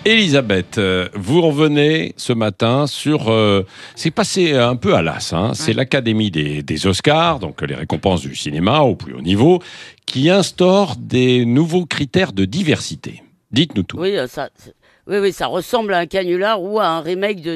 Elisabeth, vous revenez ce matin sur... c'est passé un peu à l'as, c'est l'Académie des Oscars, donc les récompenses du cinéma au plus haut niveau, qui instaure des nouveaux critères de diversité. Dites-nous tout. Oui, ça ressemble à un canular ou à un remake de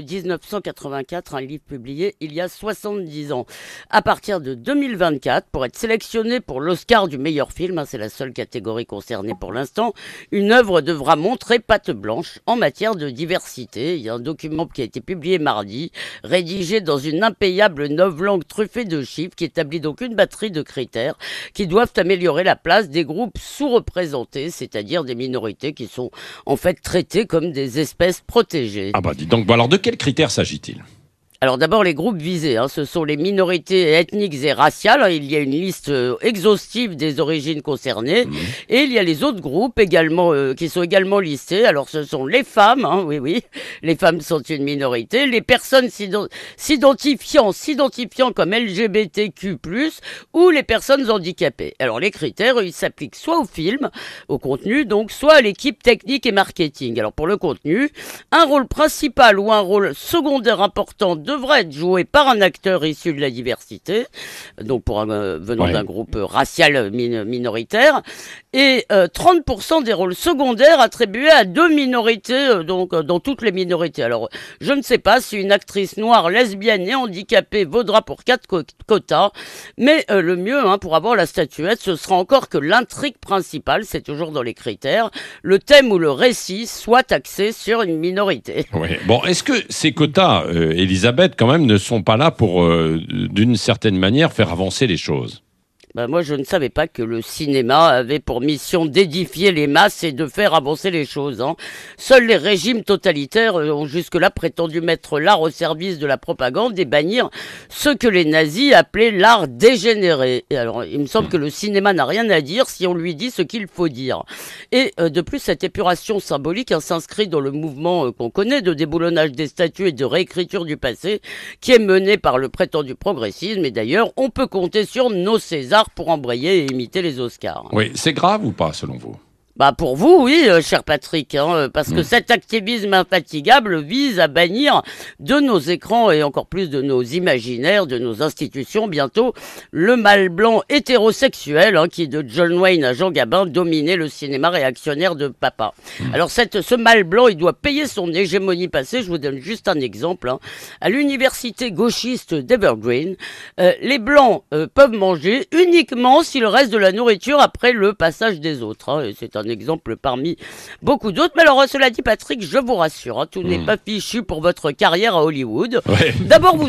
1984, un livre publié il y a 70 ans. À partir de 2024, pour être sélectionné pour l'Oscar du meilleur film, c'est la seule catégorie concernée pour l'instant, une œuvre devra montrer patte blanche en matière de diversité. Il y a un document qui a été publié mardi, rédigé dans une impayable novlangue truffée de chiffres, qui établit donc une batterie de critères qui doivent améliorer la place des groupes sous-représentés, c'est-à-dire des minorités qui sont en fait traitées comme des espèces protégées. Ah bah dis donc, alors de quels critères s'agit-il ? Alors d'abord les groupes visés, ce sont les minorités ethniques et raciales. Il y a une liste exhaustive des origines concernées et il y a les autres groupes également qui sont également listés. Alors ce sont les femmes, oui, les femmes sont une minorité, les personnes s'identifiant comme LGBTQ+, ou les personnes handicapées. Alors les critères, ils s'appliquent soit au film, au contenu, donc soit à l'équipe technique et marketing. Alors pour le contenu, un rôle principal ou un rôle secondaire important devrait être joué par un acteur issu de la diversité, donc venant d'un groupe racial minoritaire, et 30% des rôles secondaires attribués à deux minorités, donc dans toutes les minorités. Alors, je ne sais pas si une actrice noire, lesbienne et handicapée vaudra pour 4 quotas, mais le mieux pour avoir la statuette, ce sera encore que l'intrigue principale, c'est toujours dans les critères, le thème ou le récit soit axé sur une minorité. Oui. Bon, est-ce que ces quotas, Elisabeth, quand même, ne sont pas là pour, d'une certaine manière, faire avancer les choses? Moi, je ne savais pas que le cinéma avait pour mission d'édifier les masses et de faire avancer les choses. Seuls les régimes totalitaires ont jusque-là prétendu mettre l'art au service de la propagande et bannir ce que les nazis appelaient l'art dégénéré. Et alors, il me semble que le cinéma n'a rien à dire si on lui dit ce qu'il faut dire. Et de plus, cette épuration symbolique s'inscrit dans le mouvement qu'on connaît de déboulonnage des statues et de réécriture du passé qui est mené par le prétendu progressisme. Et d'ailleurs, on peut compter sur nos Césars pour embrayer et imiter les Oscars. Oui, c'est grave ou pas, selon vous ? Pour vous, oui, cher Patrick, parce que cet activisme infatigable vise à bannir de nos écrans et encore plus de nos imaginaires, de nos institutions, bientôt, le mâle blanc hétérosexuel qui, de John Wayne à Jean Gabin, dominait le cinéma réactionnaire de papa. Alors, ce mâle blanc, il doit payer son hégémonie passée. Je vous donne juste un exemple. À l'université gauchiste d'Evergreen, les blancs peuvent manger uniquement s'il reste de la nourriture après le passage des autres. Et c'est un exemple parmi beaucoup d'autres. Mais alors, cela dit, Patrick, je vous rassure, tout n'est pas fichu pour votre carrière à Hollywood. Ouais. D'abord,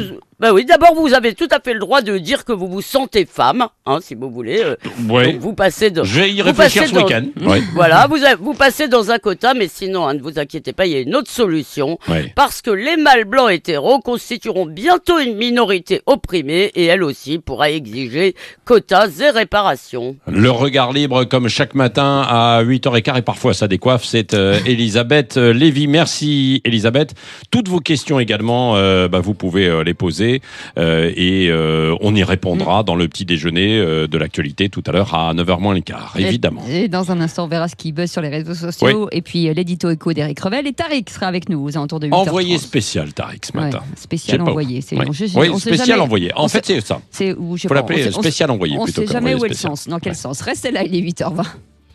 vous avez tout à fait le droit de dire que vous vous sentez femme, si vous voulez. Ouais. Donc vous passez je vais y réfléchir ce week-end. Ouais. Voilà, vous passez dans un quota, mais sinon, ne vous inquiétez pas, il y a une autre solution. Ouais. Parce que les mâles blancs hétéros constitueront bientôt une minorité opprimée et elle aussi pourra exiger quotas et réparations. Le regard libre, comme chaque matin à 8h15, et parfois ça décoiffe, c'est Elisabeth Lévy. Merci Elisabeth. Toutes vos questions également, vous pouvez les poser. Et on y répondra dans le petit déjeuner de l'actualité tout à l'heure à 9h moins le quart, évidemment. Et dans un instant, on verra ce qui buzz sur les réseaux sociaux. Et puis l'édito écho d'Éric Revel. Et Tariq sera avec nous aux alentours de 8h30. Envoyé spécial, Tariq, ce matin. Spécial envoyé. Spécial envoyé. En fait, c'est ça. Il faut l'appeler spécial envoyé. On ne sait jamais où est le sens. Dans quel sens. Restez là, il est 8h20.